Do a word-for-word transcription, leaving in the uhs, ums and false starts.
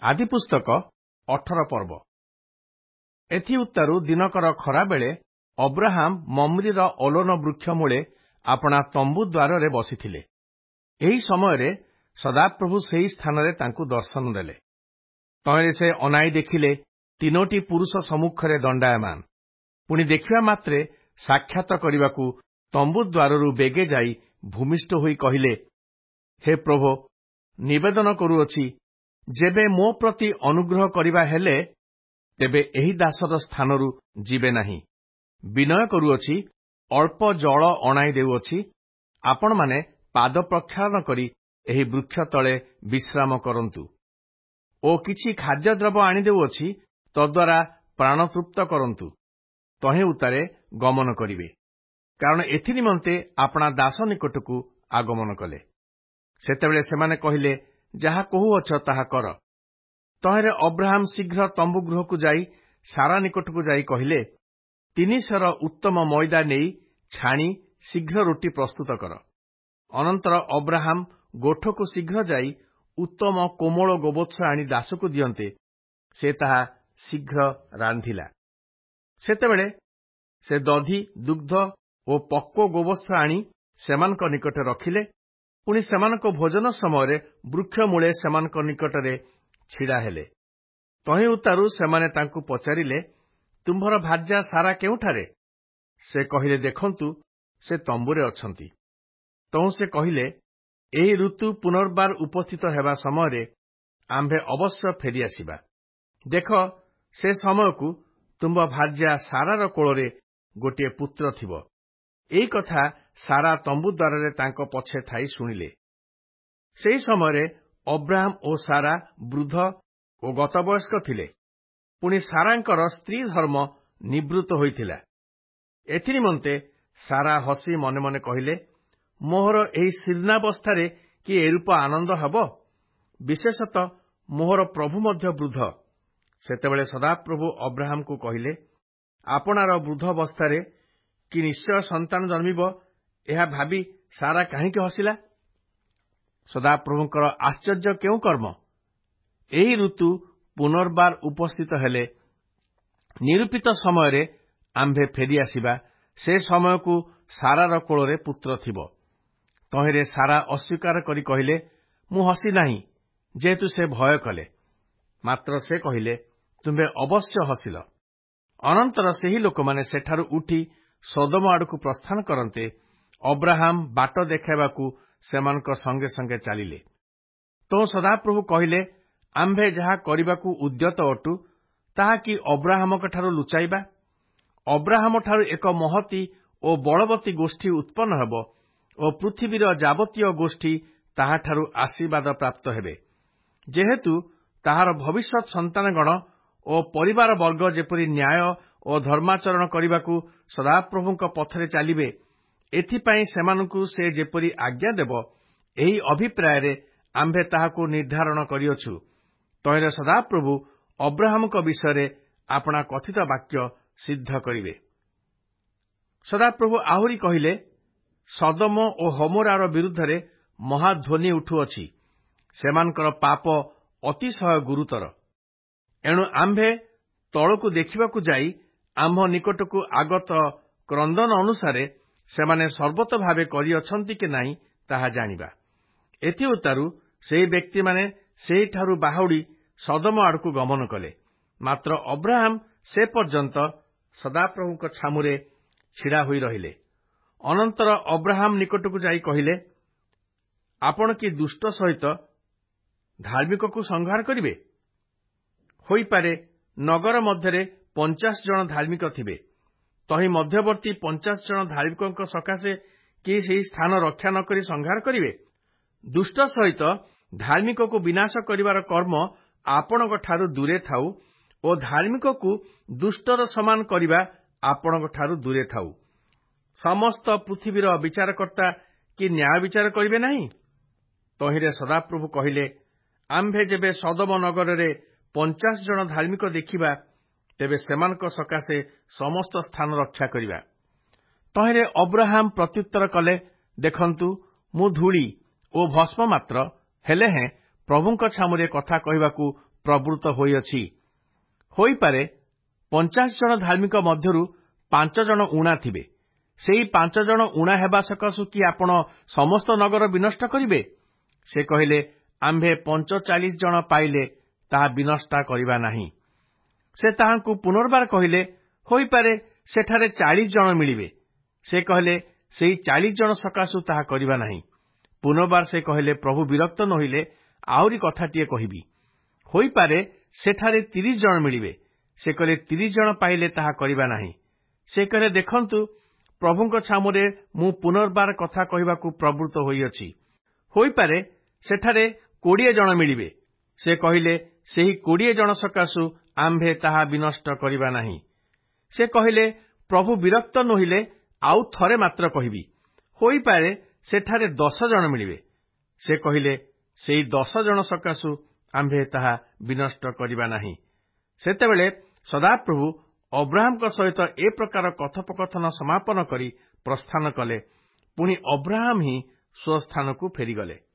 ଆଦି ପୁସ୍ତକ ଅଠର ପର୍ବ। ଏଥି ଉତ୍ତାରୁ ଦିନକର ଖରାବେଳେ ଅବ୍ରାହମ ମମ୍ରିର ଅଲୋନ ବୃକ୍ଷ ମୂଳେ ଆପଣା ତମ୍ବୁ ଦ୍ୱାରରେ ବସିଥିଲେ। ଏହି ସମୟରେ ସଦାପ୍ରଭୁ ସେହି ସ୍ଥାନରେ ତାଙ୍କୁ ଦର୍ଶନ ଦେଲେ। ତହିଁରେ ସେ ଅନାଇ ଦେଖିଲେ ତିନୋଟି ପୁରୁଷ ସମ୍ମୁଖରେ ଦଣ୍ଡାୟମାନ। ପୁଣି ଦେଖିବା ମାତ୍ରେ ସାକ୍ଷାତ କରିବାକୁ ତମ୍ବୁ ଦ୍ୱାରରୁ ବେଗେ ଯାଇ ଭୂମିଷ୍ଠ ହୋଇ କହିଲେ, ହେ ପ୍ରଭୁ, ନିବେଦନ କରୁଅଛି, ଯେବେ ମୋ ପ୍ରତି ଅନୁଗ୍ରହ କରିବା ହେଲେ ତେବେ ଏହି ଦାସର ସ୍ଥାନରୁ ଯିବେ ନାହିଁ। ବିନୟ କରୁଅଛି, ଅଳ୍ପ ଜଳ ଅଣାଇ ଦେଉଅଛି, ଆପଣମାନେ ପାଦ ପ୍ରକ୍ଷାଳନ କରି ଏହି ବୃକ୍ଷ ତଳେ ବିଶ୍ରାମ କରନ୍ତୁ ଓ କିଛି ଖାଦ୍ୟଦ୍ରବ୍ୟ ଆଣି ଦେଉଅଛି, ତଦ୍ୱାରା ପ୍ରାଣ ତୃପ୍ତ କରନ୍ତୁ। ତହିଁ ଉତ୍ତାରେ ଗମନ କରିବେ, କାରଣ ଏଥି ନିମନ୍ତେ ଆପଣା ଦାସ ନିକଟକୁ ଆଗମନ କଲେ। ସେତେବେଳେ ସେମାନେ କହିଲେ, ଯାହା କହୁଅଛ ତାହା କର। ତହିଁରେ ଅବ୍ରାହମ ଶୀଘ୍ର ତମ୍ବୁ ଗୃହକୁ ଯାଇ ସାରା ନିକଟକୁ ଯାଇ କହିଲେ, ତିନିଶର ଉତ୍ତମ ମଇଦା ନେଇ ଛାଣି ଶୀଘ୍ର ରୁଟି ପ୍ରସ୍ତୁତ କର। ଅନନ୍ତର ଅବ୍ରାହମ ଗୋଠକୁ ଶୀଘ୍ର ଯାଇ ଉତ୍ତମ କୋମଳ ଗୋବତ୍ସ ଆଣି ଦାସକୁ ଦିଅନ୍ତେ, ସେ ତାହା ଶୀଘ୍ର ରାନ୍ଧିଲା। ସେତେବେଳେ ସେ ଦଧି, ଦୁଗ୍ଧ ଓ ପକ୍ୱ ଗୋବତ୍ସ ଆଣି ସେମାନଙ୍କ ନିକଟରେ ରଖିଲେ। ପୁଣି ସେମାନଙ୍କ ଭୋଜନ ସମୟରେ ବୃକ୍ଷ ମୂଳେ ସେମାନଙ୍କ ନିକଟରେ ଛିଡ଼ା ହେଲେ। ତହିଁ ଉତ୍ତାରୁ ସେମାନେ ତାଙ୍କୁ ପଚାରିଲେ, ତୁମ୍ଭର ଭାର୍ଯ୍ୟା ସାରା କେଉଁଠାରେ? ସେ କହିଲେ, ଦେଖନ୍ତୁ, ସେ ତମ୍ବୁରେ ଅଛନ୍ତି। ତହୁଁ ସେ କହିଲେ, ଏହି ଋତୁ ପୁନର୍ବାର ଉପସ୍ଥିତ ହେବା ସମୟରେ ଆମ୍ଭେ ଅବଶ୍ୟ ଫେରିଆସିବା। ଦେଖ, ସେ ସମୟକୁ ତୁମ୍ଭ ଭାର୍ଯ୍ୟା ସାରାର କୋଳରେ ଗୋଟିଏ ପୁତ୍ର ଥିବ। ଏହି କଥା ସାରା ତମ୍ବୁ ଦ୍ୱାରରେ ତାଙ୍କ ପଛେ ଥାଇ ଶୁଣିଲେ। ସେହି ସମୟରେ ଅବ୍ରାହମ ଓ ସାରା ବୃଦ୍ଧ ଓ ଗତବୟସ୍କ ଥିଲେ। ପୁଣି ସାରାଙ୍କର ସ୍ତ୍ରୀ ଧର୍ମ ନିବୃତ୍ତ ହୋଇଥିଲା। ଏଥି ନିମନ୍ତେ ସାରା ହସି ମନେ ମନେ କହିଲେ, ମୋହର ଏହି ଶୀର୍ଣ୍ଣାବସ୍ଥାରେ କି ଏରୂପ ଆନନ୍ଦ ହେବ? ବିଶେଷତଃ ମୋହର ପ୍ରଭୁ ମଧ୍ୟ ବୃଦ୍ଧ। ସେତେବେଳେ ସଦାପ୍ରଭୁ ଅବ୍ରାହମକୁ କହିଲେ, ଆପଣାର ବୃଦ୍ଧାବସ୍ଥାରେ କି ନିଶ୍ଚୟ ସନ୍ତାନ ଜନ୍ମିବ, ଏହା ଭାବି ସାରା କାହିଁକି ହସିଲା? ସଦାପ୍ରଭୁଙ୍କର ଆଶ୍ଚର୍ଯ୍ୟ କେଉଁ କର୍ମ! ଏହି ଋତୁ ପୁନର୍ବାର ଉପସ୍ଥିତ ହେଲେ ନିରୂପିତ ସମୟରେ ଆମ୍ଭେ ଫେରିଆସିବା। ସେ ସମୟକୁ ସାରାର କୋଳରେ ପୁତ୍ର ଥିବ। ତହିଁରେ ସାରା ଅସ୍ୱୀକାର କରି କହିଲେ, ମୁଁ ହସି ନାହିଁ, ଯେହେତୁ ସେ ଭୟ କଲେ। ମାତ୍ର ସେ କହିଲେ, ତୁମ୍ଭେ ଅବଶ୍ୟ ହସିଲ। ଅନନ୍ତର ସେହି ଲୋକମାନେ ସେଠାରୁ ଉଠି ସୋଦୋମ ଆଡ଼କୁ ପ୍ରସ୍ଥାନ କରନ୍ତେ ଅବ୍ରାହମ ବାଟ ଦେଖାଇବାକୁ ସେମାନଙ୍କ ସଙ୍ଗେ ସଙ୍ଗେ ଚାଲିଲେ। ତହୁଁ ସଦାପ୍ରଭୁ କହିଲେ, ଆମ୍ଭେ ଯାହା କରିବାକୁ ଉଦ୍ୟତ ଅଟୁ, ତାହା କି ଅବ୍ରାହମଙ୍କଠାରୁ ଲୁଚାଇବା? ଅବ୍ରାହମଠାରୁ ଏକ ମହତୀ ଓ ବଳବତୀ ଗୋଷ୍ଠୀ ଉତ୍ପନ୍ନ ହେବ ଓ ପୃଥିବୀର ଯାବତୀୟ ଗୋଷ୍ଠୀ ତାହାଠାରୁ ଆଶୀର୍ବାଦ ପ୍ରାପ୍ତ ହେବେ। ଯେହେତୁ ତାହାର ଭବିଷ୍ୟତ ସନ୍ତାନଗଣ ଓ ପରିବାର ବର୍ଗ ଯେପରି ନ୍ୟାୟ ଓ ଧର୍ମାଚରଣ କରିବାକୁ ସଦାପ୍ରଭୁଙ୍କ ପଥରେ ଚାଲିବେ, ଏଥିପାଇଁ ସେମାନଙ୍କୁ ସେ ଯେପରି ଆଜ୍ଞା ଦେବ, ଏହି ଅଭିପ୍ରାୟରେ ଆମ୍ଭେ ତାହାକୁ ନିର୍ଦ୍ଧାରଣ କରିଅଛୁ। ତହିଁରେ ସଦାପ୍ରଭୁ ଅବ୍ରାହମଙ୍କ ବିଷୟରେ ଆପଣା କଥିତ ବାକ୍ୟ ସିଦ୍ଧ କରିବେ। ସଦାପ୍ରଭୁ ଆହୁରି କହିଲେ, ସୋଦୋମ ଓ ଗମୋରାର ବିରୁଦ୍ଧରେ ମହାଧ୍ୱନି ଉଠୁଅଛି। ସେମାନଙ୍କର ପାପ ଅତିଶୟ ଗୁରୁତର। ଏଣୁ ଆମ୍ଭେ ତଳକୁ ଦେଖିବାକୁ ଯାଇ ଆମ୍ଭ ନିକଟକୁ ଆଗତ କ୍ରନ୍ଦନ ଅନୁସାରେ ସେମାନେ ସର୍ବତ ଭାବେ କରିଅଛନ୍ତି କି ନାହିଁ ତାହା ଜାଣିବା। ଏଥି ଉତ୍ତାରୁ ସେହି ବ୍ୟକ୍ତିମାନେ ସେହିଠାରୁ ବାହୁଡ଼ି ସୋଦୋମ ଆଡ଼କୁ ଗମନ କଲେ। ମାତ୍ର ଅବ୍ରାହମ ସେ ପର୍ଯ୍ୟନ୍ତ ସଦାପ୍ରଭୁଙ୍କ ଛାମୁରେ ଛିଡ଼ା ହୋଇ ରହିଲେ। ଅନନ୍ତର ଅବ୍ରାହମ ନିକଟକୁ ଯାଇ କହିଲେ, ଆପଣ କି ଦୁଷ୍ଟ ସହିତ ଧାର୍ମିକକୁ ସଂହାର କରିବେ? ହୋଇପାରେ ନଗର ମଧ୍ୟରେ ପଞ୍ଚାଶ ଜଣ ଧାର୍ମିକ ଥିବେ। ତହିଁ ମଧ୍ୟବର୍ତ୍ତୀ ପଚାଶ ଜଣ ଧାର୍ମିକଙ୍କ ସକାଶେ କି ସେହି ସ୍ଥାନ ରକ୍ଷା ନ କରି ସଂହାର କରିବେ? ଦୁଷ୍ଟ ସହିତ ଧାର୍ମିକକୁ ବିନାଶ କରିବାର କର୍ମ ଆପଣଙ୍କଠାରୁ ଦୂରେ ଥାଉ ଓ ଧାର୍ମିକକୁ ଦୁଷ୍ଟର ସମାନ କରିବା ଆପଣଙ୍କଠାରୁ ଦୂରେ ଥାଉ। ସମସ୍ତ ପୃଥିବୀର ବିଚାରକର୍ତ୍ତା କି ନ୍ୟାୟ ବିଚାର କରିବେ ନାହିଁ? ତହିଁରେ ସଦାପ୍ରଭୁ କହିଲେ, ଆମ୍ଭେ ଯେବେ ସୋଦୋମ ନଗରରେ ପଚାଶ ଜଣ ଧାର୍ମିକ ଦେଖିବା, ତେବେ ସେମାନଙ୍କ ସକାଶେ ସମସ୍ତ ସ୍ଥାନ ରକ୍ଷା କରିବା। ତହିଁରେ ଅବ୍ରାହମ ପ୍ରତ୍ୟୁତ୍ତର କଲେ, ଦେଖନ୍ତୁ, ମୁଁ ଧୂଳି ଓ ଭସ୍ମ ମାତ୍ର, ହେଲେ ହେଁ ପ୍ରଭୁଙ୍କ ଛାମୁରେ କଥା କହିବାକୁ ପ୍ରବୃତ୍ତ ହୋଇଅଛି। ହୋଇପାରେ ପଞ୍ଚାଶ ଜଣ ଧାର୍ମିକ ମଧ୍ୟରୁ ପାଞ୍ଚ ଜଣ ଊଣା ଥିବେ। ସେହି ପାଞ୍ଚ ଜଣ ଊଣା ହେବା ସକାଶୁ କି ଆପଣ ସମସ୍ତ ନଗର ବିନଷ୍ଟ କରିବେ? ସେ କହିଲେ, ଆମ୍ଭେ ପଞ୍ଚଚାଳିଶ ଜଣ ପାଇଲେ ତାହା ବିନଷ୍ଟ କରିବା ନାହିଁ। ସେ ତାହାଙ୍କୁ ପୁନର୍ବାର କହିଲେ, ହୋଇପାରେ ସେଠାରେ ଚାଳିଶ ଜଣ ମିଳିବେ। ସେ କହିଲେ, ସେହି ଚାଳିଶ ଜଣ ସକାଶୁ ତାହା କରିବା ନାହିଁ। ପୁନର୍ବାର ସେ କହିଲେ, ପ୍ରଭୁ ବିରକ୍ତ ନ ହୋଇଲେ ଆହୁରି କଥାଟିଏ କହିବି। ହୋଇପାରେ ସେଠାରେ ତିରିଶ ଜଣ ମିଳିବେ। ସେ କହିଲେ, ତିରିଶ ଜଣ ପାଇଲେ ତାହା କରିବା ନାହିଁ। ସେ କହିଲେ, ଦେଖନ୍ତୁ, ପ୍ରଭୁଙ୍କ ଛାମୁରେ ମୁଁ ପୁନର୍ବାର କଥା କହିବାକୁ ପ୍ରବୃତ୍ତ ହୋଇଅଛି। ହୋଇପାରେ ସେଠାରେ କୋଡ଼ିଏ ଜଣ ମିଳିବେ। ସେ କହିଲେ, ସେହି କୋଡ଼ିଏ ଜଣ ସକାଶୁ ଆମ୍ଭେ ତାହା ବିନଷ୍ଟ କରିବା ନାହିଁ। ସେ କହିଲେ, ପ୍ରଭୁ ବିରକ୍ତ ନ ହୋଇଲେ ଆଉ ଥରେ ମାତ୍ର କହିବି। ହୋଇପାରେ ସେଠାରେ ଦଶ ଜଣ ମିଳିବେ। ସେ କହିଲେ, ସେହି ଦଶ ଜଣ ସକାଶୁ ଆମ୍ଭେ ତାହା ବିନଷ୍ଟ କରିବା ନାହିଁ। ସେତେବେଳେ ସଦାପ୍ରଭୁ ଅବ୍ରାହମଙ୍କ ସହିତ ଏ ପ୍ରକାର କଥୋପକଥନ ସମାପନ କରି ପ୍ରସ୍ଥାନ କଲେ। ପୁଣି ଅବ୍ରାହମ ହିଁ ସ୍ୱସ୍ଥାନକୁ ଫେରିଗଲେ।